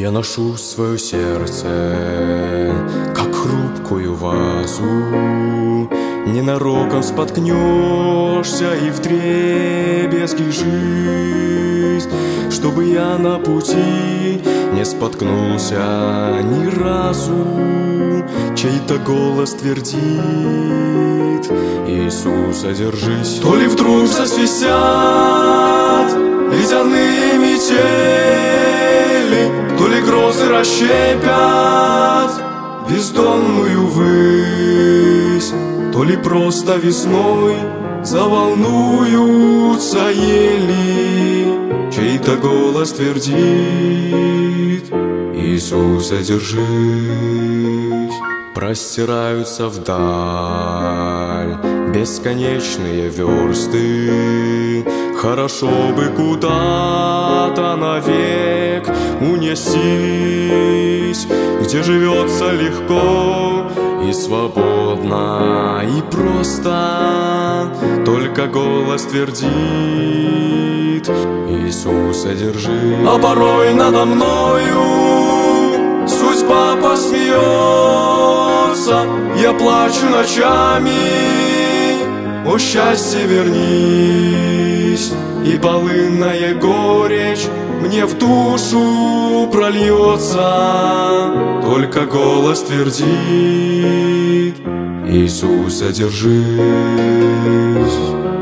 Я ношу свое сердце, как хрупкую вазу. Ненароком споткнешься и вдребезги жизнь, чтобы я на пути не споткнулся ни разу. Чей-то голос твердит: Иисуса, держись. То ли вдруг засвистят ледяные метели, то ли грозы расщепят бездонную высь, то ли просто весной заволнуются ели. Чей-то голос твердит: Иисуса, держись. Простираются вдаль бесконечные версты. Хорошо бы куда-то навек унестись, где живется легко и свободно, и просто. Только голос твердит: Иисуса, держи. А порой надо мною судьба посмеется, я плачу ночами: о счастье, вернись, и полынная горечь мне в душу прольется. Только голос твердит: Иисуса, держись.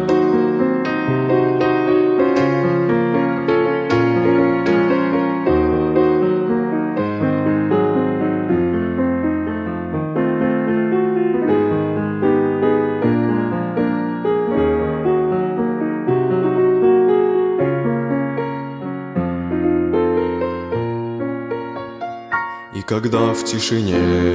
И когда в тишине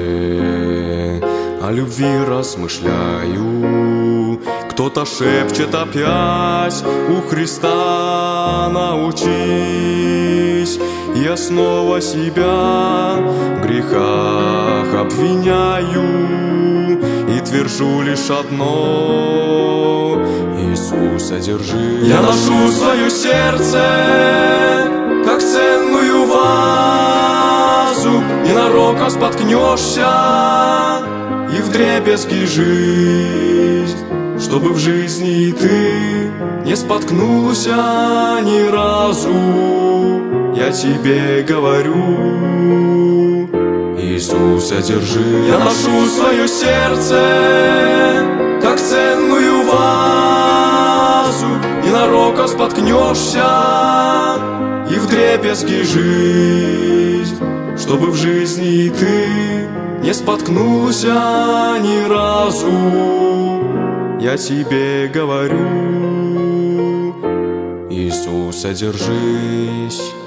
о любви размышляю, кто-то шепчет опять: у Христа научись. Я снова себя в грехах обвиняю и твержу лишь одно: Иисуса, держи. Я ношу свое сердце, как ценную вазу. Ненароком споткнешься и вдребезги жизнь, чтобы в жизни ты не споткнулся ни разу. Я тебе говорю: Иисуса, держи. Я ношу свое сердце, как ценную вазу. Ненароком споткнешься и вдребезги жизнь, чтобы в жизни ты не споткнулся ни разу. Я тебе говорю: Иисуса, держись.